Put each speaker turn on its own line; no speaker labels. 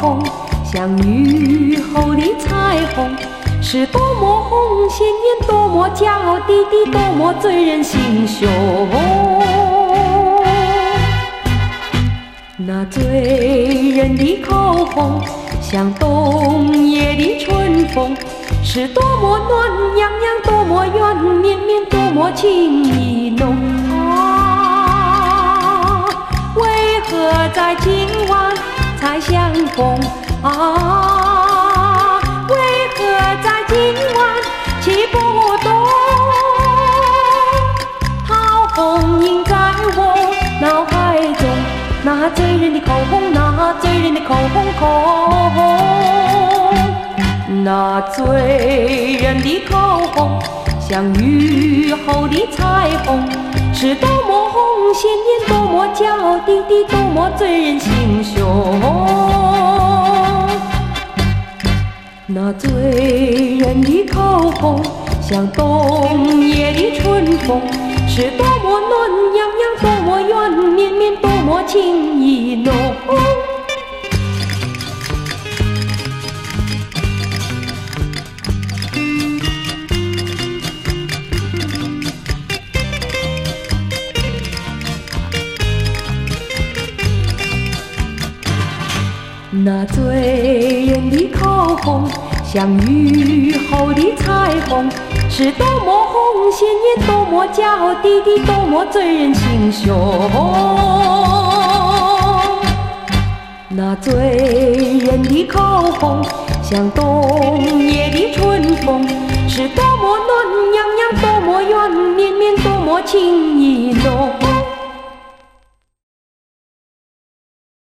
红，像雨后的彩虹，是多么鲜艳，多么娇滴滴，多么醉人心胸。那醉人的口红，像冬夜的春风，是多么暖洋洋，多么软绵绵，多么情意浓。啊，为何在今晚才相逢？啊，为何在今晚泣不动？桃红映在我脑海中，那醉人的口红，那醉人的口红，口红，那醉人的口红，像雨后的彩虹，是多么鲜艳，多么娇滴滴，多么醉人心胸。那醉人的口红，像冬夜的春风，是多么暖洋洋，多么软绵绵，多么情意浓。那醉人的口红，像雨后的彩虹，是多么鲜艳，多么娇滴滴，多么醉人心胸。那醉人的口红，像冬夜的春风，是多么暖洋洋，多么软绵绵，多么情意